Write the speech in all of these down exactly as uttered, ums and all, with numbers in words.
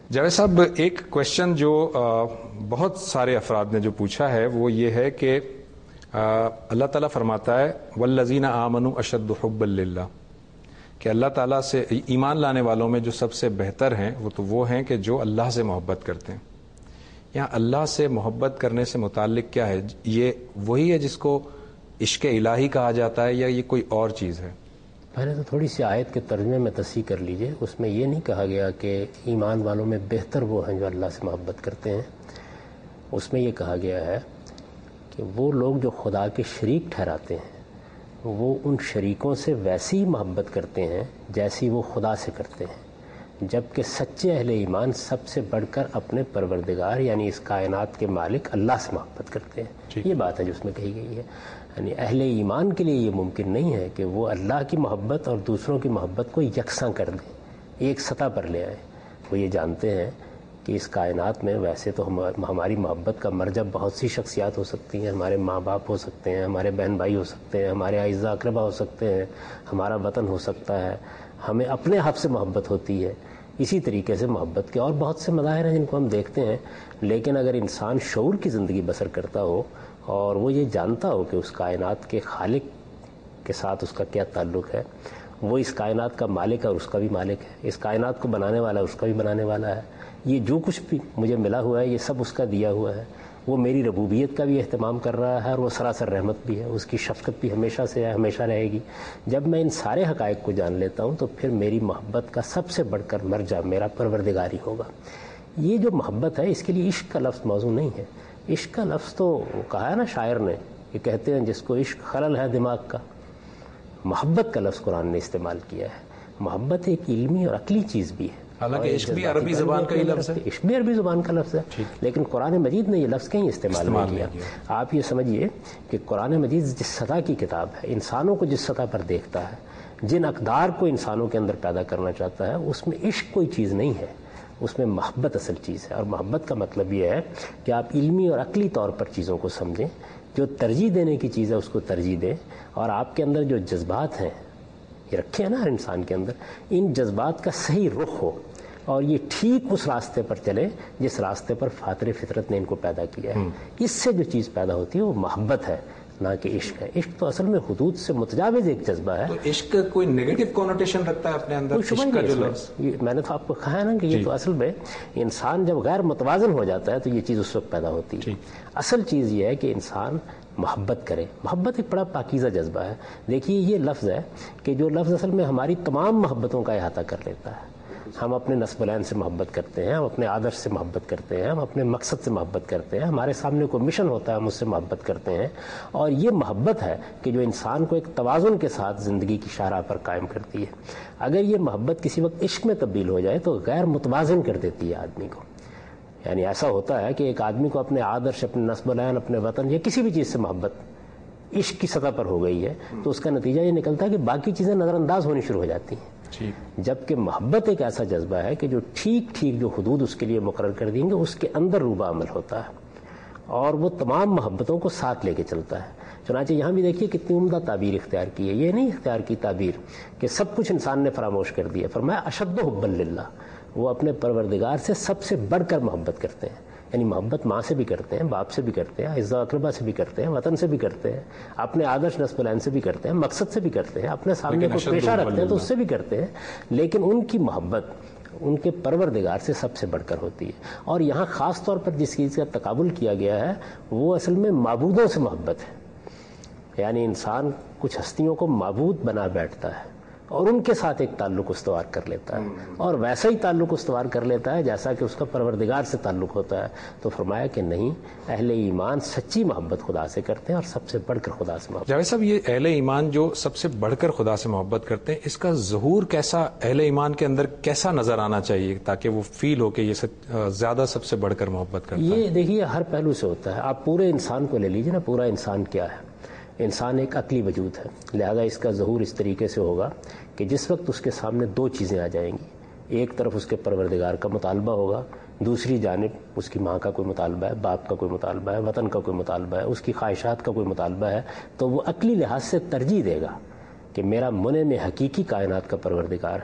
جاوید صاحب، ایک کوشچن جو بہت سارے افراد نے جو پوچھا ہے وہ یہ ہے کہ اللہ تعالیٰ فرماتا ہے والذین آمنوا اشد حبا للہ، کہ اللہ تعالیٰ سے ایمان لانے والوں میں جو سب سے بہتر ہیں وہ تو وہ ہیں کہ جو اللہ سے محبت کرتے ہیں. یہاں اللہ سے محبت کرنے سے متعلق کیا ہے؟ یہ وہی ہے جس کو عشق الہی کہا جاتا ہے یا یہ کوئی اور چیز ہے؟ پہلے تو تھوڑی سی آیت کے ترجمے میں تصحیح کر لیجئے. اس میں یہ نہیں کہا گیا کہ ایمان والوں میں بہتر وہ ہیں جو اللہ سے محبت کرتے ہیں. اس میں یہ کہا گیا ہے کہ وہ لوگ جو خدا کے شریک ٹھہراتے ہیں وہ ان شریکوں سے ویسی محبت کرتے ہیں جیسی وہ خدا سے کرتے ہیں، جبکہ سچے اہل ایمان سب سے بڑھ کر اپنے پروردگار یعنی اس کائنات کے مالک اللہ سے محبت کرتے ہیں. یہ بات ہے جو اس میں کہی گئی ہے. یعنی اہل ایمان کے لیے یہ ممکن نہیں ہے کہ وہ اللہ کی محبت اور دوسروں کی محبت کو یکساں کر دیں، ایک سطح پر لے آئیں. وہ یہ جانتے ہیں کہ اس کائنات میں ویسے تو ہماری محبت کا مرجع بہت سی شخصیات ہو سکتی ہیں، ہمارے ماں باپ ہو سکتے ہیں، ہمارے بہن بھائی ہو سکتے ہیں، ہمارے اعزاء اقربا ہو سکتے ہیں، ہمارا وطن ہو سکتا ہے، ہمیں اپنے حق سے محبت ہوتی ہے. اسی طریقے سے محبت کے اور بہت سے مظاہر ہیں جن کو ہم دیکھتے ہیں. لیکن اگر انسان شعور کی زندگی بسر کرتا ہو اور وہ یہ جانتا ہو کہ اس کائنات کے خالق کے ساتھ اس کا کیا تعلق ہے، وہ اس کائنات کا مالک ہے اور اس کا بھی مالک ہے، اس کائنات کو بنانے والا اس کا بھی بنانے والا ہے، یہ جو کچھ بھی مجھے ملا ہوا ہے یہ سب اس کا دیا ہوا ہے، وہ میری ربوبیت کا بھی اہتمام کر رہا ہے اور وہ سراسر رحمت بھی ہے، اس کی شفقت بھی ہمیشہ سے ہے، ہمیشہ رہے گی. جب میں ان سارے حقائق کو جان لیتا ہوں تو پھر میری محبت کا سب سے بڑھ کر مرجع میرا پروردگار ہی ہوگا. یہ جو محبت ہے اس کے لیے عشق کا لفظ موضوع نہیں ہے. عشق کا لفظ تو کہا ہے نا شاعر نے، یہ کہتے ہیں جس کو عشق خلل ہے دماغ کا. محبت کا لفظ قرآن نے استعمال کیا ہے. محبت ایک علمی اور عقلی چیز بھی ہے، حالانکہ عشق بھی عربی زبان کا ہی لفظ ہے. عشق بھی عربی زبان کا لفظ ہے، لیکن قرآن مجید نے یہ لفظ کہیں استعمال نہیں کیا. آپ یہ سمجھیے کہ قرآن مجید جس سطح کی کتاب ہے، انسانوں کو جس سطح پر دیکھتا ہے، جن اقدار کو انسانوں کے اندر پیدا کرنا چاہتا ہے، اس میں عشق کوئی چیز نہیں ہے، اس میں محبت اصل چیز ہے. اور محبت کا مطلب یہ ہے کہ آپ علمی اور عقلی طور پر چیزوں کو سمجھیں، جو ترجیح دینے کی چیز ہے اس کو ترجیح دیں، اور آپ کے اندر جو جذبات ہیں یہ رکھے ہیں نا ہر انسان کے اندر، ان جذبات کا صحیح رخ ہو اور یہ ٹھیک اس راستے پر چلے جس راستے پر فاطر فطرت نے ان کو پیدا کیا ہے. اس سے جو چیز پیدا ہوتی ہے وہ محبت ہے، نہ کہ عشق ہے. عشق تو اصل میں حدود سے متجاوز ایک جذبہ ہے. تو عشق کوئی نیگیٹو کنوٹیشن رکھتا ہے اپنے اندر؟ عشق کا جو لفظ میں نے تو آپ کو کہا ہے نا کہ یہ تو اصل میں انسان جب غیر متوازن ہو جاتا ہے تو یہ چیز اس وقت پیدا ہوتی ہے. اصل چیز یہ ہے کہ انسان محبت کرے. محبت ایک بڑا پاکیزہ جذبہ ہے. دیکھیے یہ لفظ ہے کہ جو لفظ اصل میں ہماری تمام محبتوں کا احاطہ کر لیتا ہے. ہم اپنے نسب العین سے محبت کرتے ہیں، ہم اپنے آدرش سے محبت کرتے ہیں، ہم اپنے مقصد سے محبت کرتے ہیں، ہمارے سامنے کوئی مشن ہوتا ہے ہم اس سے محبت کرتے ہیں. اور یہ محبت ہے کہ جو انسان کو ایک توازن کے ساتھ زندگی کی شاہراہ پر قائم کرتی ہے. اگر یہ محبت کسی وقت عشق میں تبدیل ہو جائے تو غیر متوازن کر دیتی ہے آدمی کو. یعنی ایسا ہوتا ہے کہ ایک آدمی کو اپنے آدرش، اپنے نسب العین، اپنے وطن یا کسی بھی چیز سے محبت عشق کی سطح پر ہو گئی ہے تو اس کا نتیجہ یہ نکلتا ہے کہ باقی چیزیں نظر انداز ہونی شروع ہو جاتی ہیں. جبکہ محبت ایک ایسا جذبہ ہے کہ جو ٹھیک ٹھیک جو حدود اس کے لیے مقرر کر دیں گے اس کے اندر روبہ عمل ہوتا ہے اور وہ تمام محبتوں کو ساتھ لے کے چلتا ہے. چنانچہ یہاں بھی دیکھیے کتنی عمدہ تعبیر اختیار کی ہے. یہ نہیں اختیار کی تعبیر کہ سب کچھ انسان نے فراموش کر دیا. فرمایا اشد حبا للہ، وہ اپنے پروردگار سے سب سے بڑھ کر محبت کرتے ہیں. یعنی محبت ماں سے بھی کرتے ہیں، باپ سے بھی کرتے ہیں، اعزاء اقربا سے بھی کرتے ہیں، وطن سے بھی کرتے ہیں، اپنے آدرش نسب العین سے بھی کرتے ہیں، مقصد سے بھی کرتے ہیں، اپنے سامنے کو پیشہ رکھتے ہیں تو اس سے بھی کرتے ہیں. لیکن ان کی محبت ان کے پروردگار سے سب سے بڑھ کر ہوتی ہے. اور یہاں خاص طور پر جس چیز کا تقابل کیا گیا ہے وہ اصل میں معبودوں سے محبت ہے. یعنی انسان کچھ ہستیوں کو معبود بنا بیٹھتا ہے اور ان کے ساتھ ایک تعلق استوار کر لیتا ہے اور ویسا ہی تعلق استوار کر لیتا ہے جیسا کہ اس کا پروردگار سے تعلق ہوتا ہے. تو فرمایا کہ نہیں، اہل ایمان سچی محبت خدا سے کرتے ہیں اور سب سے بڑھ کر خدا سے محبت. جاوید صاحب، یہ اہل ایمان جو سب سے بڑھ کر خدا سے محبت کرتے ہیں، اس کا ظہور کیسا اہل ایمان کے اندر کیسا نظر آنا چاہیے تاکہ وہ فیل ہو کہ یہ زیادہ سب سے بڑھ کر محبت کرتا ہے؟ یہ دیکھیے ہر پہلو سے ہوتا ہے. آپ پورے انسان کو لے لیجیے نا، پورا انسان کیا ہے؟ انسان ایک عقلی وجود ہے، لہذا اس کا ظہور اس طریقے سے ہوگا کہ جس وقت اس کے سامنے دو چیزیں آ جائیں گی، ایک طرف اس کے پروردگار کا مطالبہ ہوگا، دوسری جانب اس کی ماں کا کوئی مطالبہ ہے، باپ کا کوئی مطالبہ ہے، وطن کا کوئی مطالبہ ہے، اس کی خواہشات کا کوئی مطالبہ ہے، تو وہ عقلی لحاظ سے ترجیح دے گا کہ میرا منع میں حقیقی کائنات کا پروردگار ہے،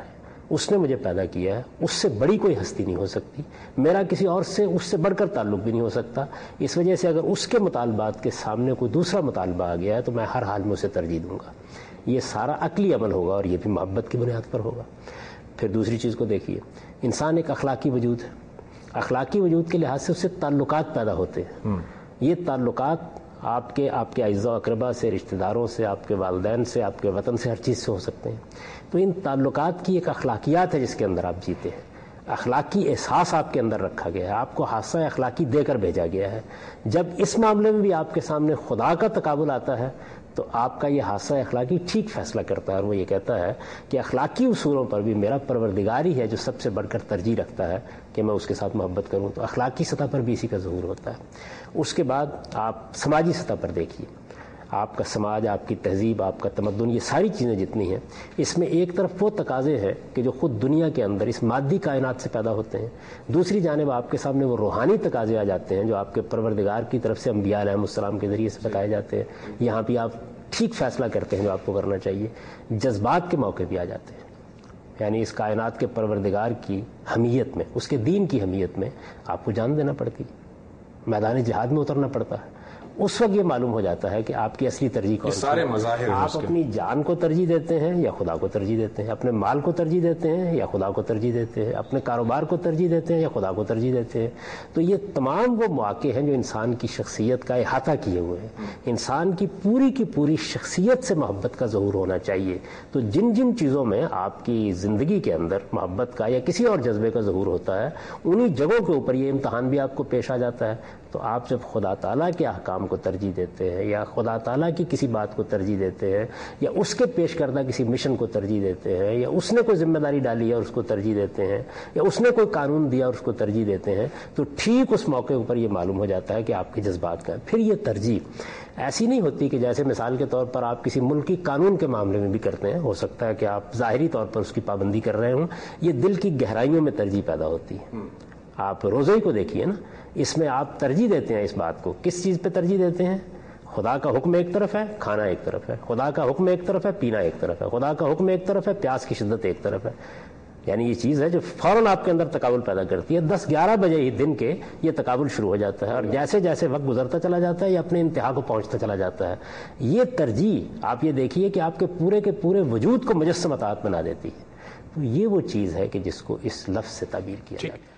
اس نے مجھے پیدا کیا ہے، اس سے بڑی کوئی ہستی نہیں ہو سکتی، میرا کسی اور سے اس سے بڑھ کر تعلق بھی نہیں ہو سکتا، اس وجہ سے اگر اس کے مطالبات کے سامنے کوئی دوسرا مطالبہ آ گیا ہے تو میں ہر حال میں اسے ترجیح دوں گا۔ یہ سارا عقلی عمل ہوگا اور یہ بھی محبت کی بنیاد پر ہوگا۔ پھر دوسری چیز کو دیکھیے، انسان ایک اخلاقی وجود ہے، اخلاقی وجود کے لحاظ سے اس سے تعلقات پیدا ہوتے ہیں۔ یہ تعلقات آپ کے آپ کے اعزاء و اقربا سے، رشتہ داروں سے، آپ کے والدین سے، آپ کے وطن سے، ہر چیز سے ہو سکتے ہیں۔ تو ان تعلقات کی ایک اخلاقیات ہے جس کے اندر آپ جیتے ہیں، اخلاقی احساس آپ کے اندر رکھا گیا ہے، آپ کو حادثہ اخلاقی دے کر بھیجا گیا ہے۔ جب اس معاملے میں بھی آپ کے سامنے خدا کا تقابل آتا ہے تو آپ کا یہ حادثہ اخلاقی ٹھیک فیصلہ کرتا ہے، اور وہ یہ کہتا ہے کہ اخلاقی اصولوں پر بھی میرا پروردگار ہی ہے جو سب سے بڑھ کر ترجیح رکھتا ہے کہ میں اس کے ساتھ محبت کروں۔ تو اخلاقی سطح پر بھی اسی کا ظہور ہوتا ہے۔ اس کے بعد آپ سماجی سطح پر دیکھیے، آپ کا سماج، آپ کی تہذیب، آپ کا تمدن، یہ ساری چیزیں جتنی ہیں، اس میں ایک طرف وہ تقاضے ہیں کہ جو خود دنیا کے اندر اس مادی کائنات سے پیدا ہوتے ہیں، دوسری جانب آپ کے سامنے وہ روحانی تقاضے آ جاتے ہیں جو آپ کے پروردگار کی طرف سے انبیاء علیہ السلام کے ذریعے سے بتائے جاتے ہیں۔ یہاں بھی آپ ٹھیک فیصلہ کرتے ہیں جو آپ کو کرنا چاہیے۔ جذبات کے موقع بھی آ جاتے ہیں، یعنی اس کائنات کے پروردگار کی حمیت میں، اس کے دین کی حمیت میں آپ کو جان دینا پڑتی ہے، میدان جہاد میں اترنا پڑتا ہے۔ اس وقت یہ معلوم ہو جاتا ہے کہ آپ کی اصلی ترجیح کون سارے مظاہر، آپ اپنی جان کو ترجیح دیتے ہیں یا خدا کو ترجیح دیتے ہیں، اپنے مال کو ترجیح دیتے ہیں یا خدا کو ترجیح دیتے ہیں، اپنے کاروبار کو ترجیح دیتے ہیں یا خدا کو ترجیح دیتے ہیں۔ تو یہ تمام وہ مواقع ہیں جو انسان کی شخصیت کا احاطہ کیے ہوئے ہیں۔ انسان کی پوری کی پوری شخصیت سے محبت کا ظہور ہونا چاہیے۔ تو جن جن چیزوں میں آپ کی زندگی کے اندر محبت کا یا کسی اور جذبے کا ظہور ہوتا ہے، انہی جگہوں کے اوپر یہ امتحان بھی آپ کو پیش آ جاتا ہے۔ تو آپ جب خدا تعالیٰ کے احکام کو ترجیح دیتے ہیں یا خدا تعالیٰ کی کسی بات کو ترجیح دیتے ہیں یا اس کے پیش کردہ کسی مشن کو ترجیح دیتے ہیں یا اس نے کوئی ذمہ داری ڈالی ہے اور اس کو ترجیح دیتے ہیں یا اس نے کوئی قانون دیا اور اس کو ترجیح دیتے ہیں، تو ٹھیک اس موقع پر یہ معلوم ہو جاتا ہے کہ آپ کے جذبات کا ہے۔ پھر یہ ترجیح ایسی نہیں ہوتی کہ جیسے مثال کے طور پر آپ کسی ملک کی قانون کے معاملے میں بھی کرتے ہیں، ہو سکتا ہے کہ آپ ظاہری طور پر اس کی پابندی کر رہے ہوں، یہ دل کی گہرائیوں میں ترجیح پیدا ہوتی ہے۔ آپ روزے کو دیکھیے نا، اس میں آپ ترجیح دیتے ہیں اس بات کو، کس چیز پہ ترجیح دیتے ہیں؟ خدا کا حکم ایک طرف ہے، کھانا ایک طرف ہے، خدا کا حکم ایک طرف ہے، پینا ایک طرف ہے، خدا کا حکم ایک طرف ہے، پیاس کی شدت ایک طرف ہے۔ یعنی یہ چیز ہے جو فوراً آپ کے اندر تقابل پیدا کرتی ہے۔ دس گیارہ بجے ہی دن کے یہ تقابل شروع ہو جاتا ہے، اور جیسے جیسے وقت گزرتا چلا جاتا ہے یہ اپنے انتہا کو پہنچتا چلا جاتا ہے۔ یہ ترجیح آپ یہ دیکھیے کہ آپ کے پورے کے پورے وجود کو مجسم اطاعت بنا دیتی ہے۔ تو یہ وہ چیز ہے کہ جس کو اس لفظ سے تعبیر کیا جاتا ہے۔